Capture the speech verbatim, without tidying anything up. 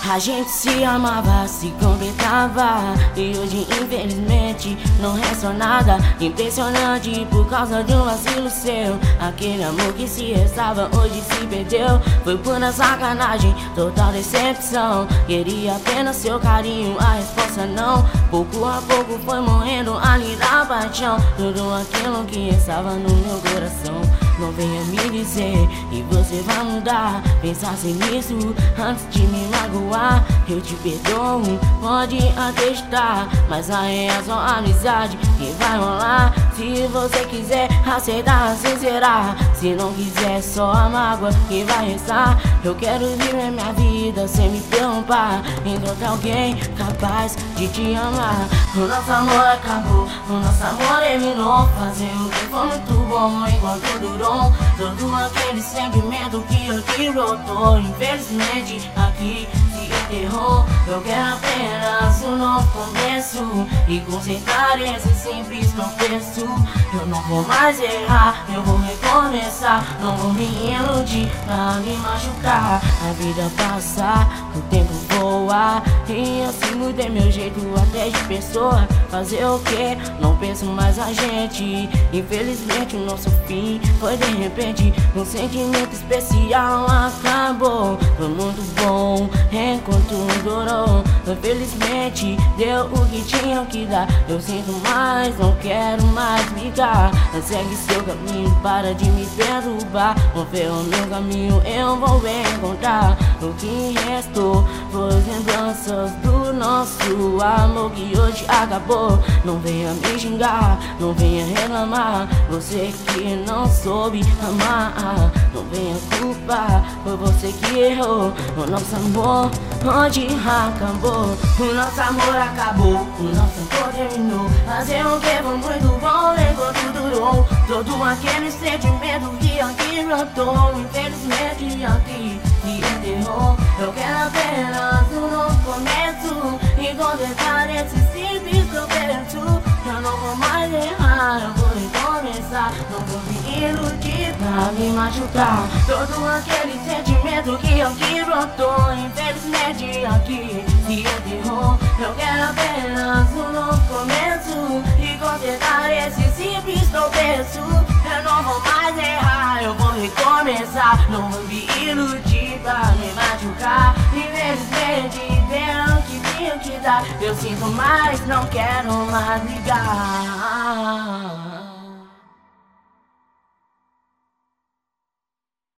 A gente se amava, se completava, e hoje infelizmente não resta nada. Impressionante por causa de um vacilo seu. Aquele amor que se restava hoje se perdeu. Foi pura sacanagem, total decepção. Queria apenas seu carinho, a resposta não. Pouco a pouco foi morrendo ali da paixão. Tudo aquilo que estava no meu coração. Não venha me dizer que você vai mudar. Pensasse nisso antes de me magoar. Eu te perdoo, pode acreditar, mas aí é só amizade que vai rolar. Se você quiser aceitar, assim será. Se não quiser, só a mágoa que vai restar. Eu quero viver minha vida sem me preocupar. Encontrar alguém capaz de te amar. O nosso amor acabou, o nosso amor terminou. Fazer o que foi muito bom enquanto durou. Todo aquele sentimento que aqui brotou, infelizmente aqui se enterrou. Eu quero apenas um novo começo e consertar esse simples tropeço. Eu não vou mais errar, eu vou recomeçar. Não vou me iludir pra me machucar. A vida passa, o tempo voa, e assim mudei meu jeito até de pessoa. Fazer o que? Não penso mais a gente. Infelizmente o nosso fim foi de repente. Um sentimento especial acabou. Foi muito bom enquanto durou. Infelizmente deu o que tinha que dar. Eu sinto mais, não quero mais ligar. Segue seu caminho, para de me perturbar. Vou ver o meu caminho, eu vou encontrar. O que restou foi lembranças do nosso amor que hoje acabou. Não venha me xingar, não venha reclamar. Você que não soube amar, não venha culpar, foi você que errou. O nosso amor onde acabou. O nosso amor acabou, o nosso amor terminou. Fazer o que foi muito bom enquanto durou. Todo aquele sentimento que aqui brotou, infelizmente aqui se enterrou. Eu quero apenas um novo começo e completar esse simples tropeço. Eu não vou mais errar, eu vou recomeçar. Não vou me iludir pra me machucar. Todo aquele sentimento que aqui brotou, infelizmente aqui se enterrou. Eu quero apenas um novo começo e consertar esse simples tropeço. Eu não vou mais errar, eu vou recomeçar. Não vou me iludir pra me machucar. Infelizmente deu o que tinha que dar. Eu sinto mais, não quero mais ligar.